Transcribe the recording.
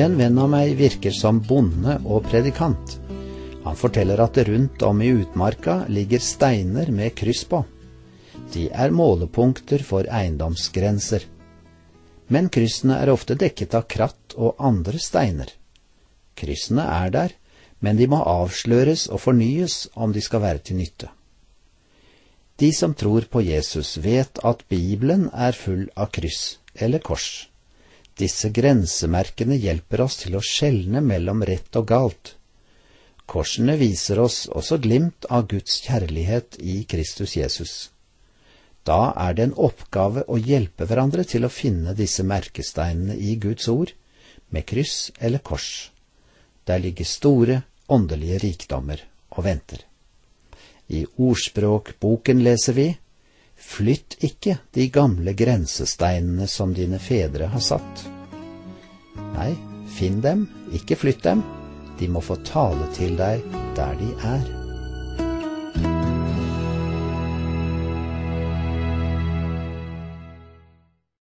En venn av meg virker som bonde og predikant. Han forteller at det rundt om i utmarka ligger steiner med kryss på. De er målepunkter for eiendomsgrenser. Men kryssene er ofte dekket av kratt og andre steiner. Kryssene er der, men de må avsløres og fornyes om de skal være til nytte. De som tror på Jesus vet at Bibelen er full av kryss eller kors. Disse grensemerkene hjelper oss til å skjelne mellom rett og galt. Korsene viser oss også glimt av Guds kjærlighet i Kristus Jesus. Da er det en oppgave å hjelpe hverandre til å finne disse merkesteinene i Guds ord, med kryss eller kors. Der ligger store åndelige rikdommer og venter. I Ordspråkboken leser vi: Flytt ikke de gamle grensesteinene som dine fedre har satt. Nei, finn dem, ikke flytt dem. De må få tale til deg der de er.